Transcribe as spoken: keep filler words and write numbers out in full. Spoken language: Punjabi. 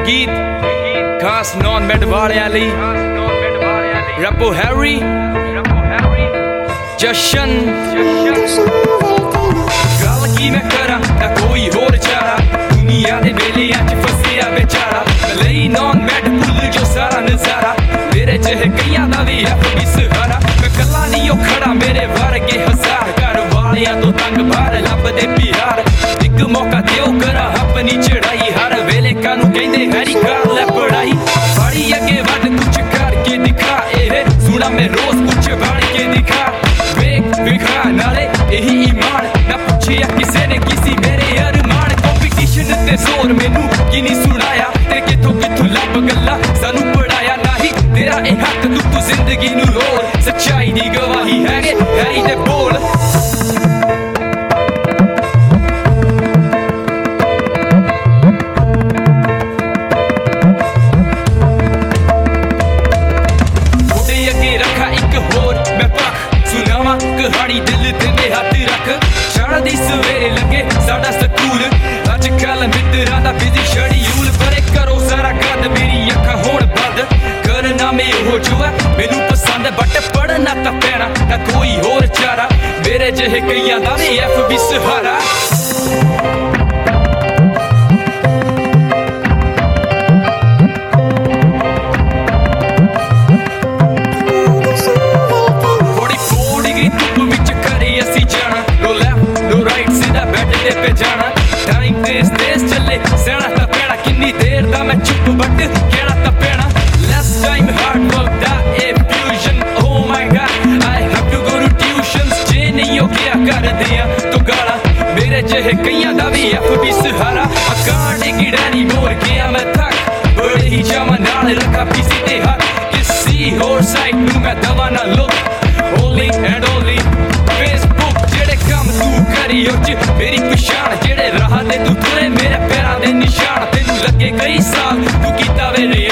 ਗੀਤ ਖਾਸ ਨੌਨ ਮੈਡ ਵਾਲਿਆਂ ਲਈ ਰੱਬੋ ਹੈਰੀ ਜਸ਼ਨ ਗੱਲ ਕੀ ਮੈਂ ਕਰਾਂ ਨਾ ਕੋਈ ਹੋਰ ਚਾਰਾ ਦੁਨੀਆ ਦੇ ਵੇਲਿਆਂ ਚ ਫਸਿਆ ਵਿਚਾਰਾ ਲਈ ਨੌਨ ਮੈਡ ਭੁੱਲ ਜੋ ਸਾਰਾ ਨਜ਼ਾਰਾ ਮੇਰੇ ਜਿਹੇ ਕਈਆਂ ਦਾ ਵੀ ਹੈ ਕੋਈ ਸਹਾਰਾ ਮੈਂ ਕੱਲਾ ਨਹੀਂ ਉਹ ਖੜਾ ਮੇਰੇ ਵਰਗੇ ਹਜ਼ਾਰ ਘਰ ਵਾਲਿਆਂ ਤੋਂ ਤੰਗ ਬਾਹਰ ਲੱਭਦੇ ਪਿਆਰ ਇੱਕ ਮੌਕਾ ਦਿਓ ਕਰਾਂ ਆਪਣੀ ਚੜਾਈ ਹਰ ਵੇਲੇ ਕਾਨੂੰ ਕਹਿੰਦੇ ਹੈਰੀ ਕਰ ਲੈ ਪੜਾਈ ਫੜੀ ਅੱਗੇ ਵੱਧ ਕੁਛ ਕਰਕੇ ਦਿਖਾ ਇਹ ਸੁਣਾ ਮੈਂ ਰੋਜ਼ ਕੁਛ ਬਣ ਕੇ ਦਿਖਾ ਵੇਖ ਵਿਖਾ ਨਾਲੇ ਇਹੀ ਈਮਾਨ ਨਾ ਪੁੱਛਿਆ ਕਿਸੇ ਨੇ ਕਿਸੇ ਮੇਰੇ ਅਰਮਾਨ ਕੰਪੀਟੀਸ਼ਨ ਤੇ ਜ਼ੋਰ ਮੈਨੂੰ ਕੀ ਨਹੀਂ ਸੁਣਾਇਆ ਤੇ ਕਿਥੋਂ ਕਿਥੋਂ ਲੱਭ ਗੱਲਾਂ ਸਾਨੂੰ ਪੜਾਇਆ ਨਹੀਂ ਤੇਰਾ ਇਹ ਹੱਕ ਤੂੰ ਤੂੰ ਜ਼ਿੰਦਗੀ ਨੂੰ ਰੋਲ ਸੱਚਾਈ ਦੀ ਗਵਾਹੀ ਹੈਗੇ ਹੈਰੀ ਦੇ ਬੋਲ ਕਹਾਣੀ ਦਿਲ ਤੇ ਹੱਥ ਰੱਖ ਚੜ੍ਹਦੀ ਸਵੇਰੇ ਲੱਗੇ ਸਾਡਾ ਸਕੂਲ ਅੱਜ ਕੱਲ ਮਿੱਤਰਾਂ ਦਾ ਬਿਜ਼ੀ ਸ਼ੈਡਿਊਲ ਪਰੇ ਕਰੋ ਸਾਰਾ ਗੰਦ ਮੇਰੀ ਅੱਖਾਂ ਹੋਣ ਬੰਦ ਕਰਨਾ ਮੈਂ ਉਹ ਜੋ ਹੈ ਮੈਨੂੰ ਪਸੰਦ ਬਟ ਪੜ੍ਹਨਾ ਤਾਂ ਪੈਣਾ ਨਾ ਕੋਈ ਹੋਰ ਚਾਰਾ ਮੇਰੇ ਜਿਹੇ ਕਈਆਂ ਦਾ ਵੀ ਐਫ ਵੀ ਸਹਾਰਾ ਟਾਈਮ ਤੇਜ਼ ਤੇਜ਼ ਚੱਲੇ ਸਹਿਣਾ ਤਾਂ ਪੈਣਾ ਕਿੰਨੀ ਦੇਰ ਦਾ ਮੈਂ ਚੁੱਪ ਬਟ ਕਹਿਣਾ ਤਾਂ ਪੈਣਾ ਲੈਸ ਟਾਈਮ ਹਾਰਡ ਵਰਕ ਦਾ ਇਹ fusion oh my God I have to go to tuitions ਜੇ ਨਹੀਂ ਹੋ ਗਿਆ ਕਰਦੇ ਆ ਤੂੰ ਗਾਲਾਂ ਮੇਰੇ ਜਿਹੇ ਕਈਆਂ ਦਾ ਵੀ ਐਫ ਵੀ ਸਹਾਰਾ ਅਕਾਂਡੇ ਗਿੜਾ ਨਹੀਂ ਮੋਰ ਗਿਆ ਮੈਂ ਥੱਕ ਬੜੇ ਹੀ ਜਾਵਾਂ ਨਾਲ ਰੱਖਾ ਪੀਸੀ ਤੇ ਹੱਥ ਕਿਸੇ ਹੋਰ ਸਾਈਟ ਨੂੰ ਮੈਂ ਦਵਾ ਨਾ look only and only Facebook ਜਿਹੜੇ ਕੰਮ ਤੂੰ ਕਰੀ ਉਹ ਚ ਮੇਰੀ ਪਛਾਣ ਜਿਹੜੇ ਰਾਹ ਤੇ ਤੂੰ ਤੁਰੇ ਮੇਰੇ ਪੈਰਾਂ ਦੇ ਨਿਸ਼ਾਨ ਤੈਨੂੰ ਲੱਗੇ ਕਈ ਸਾਲ ਤੂੰ ਕੀਤਾ ਵੇ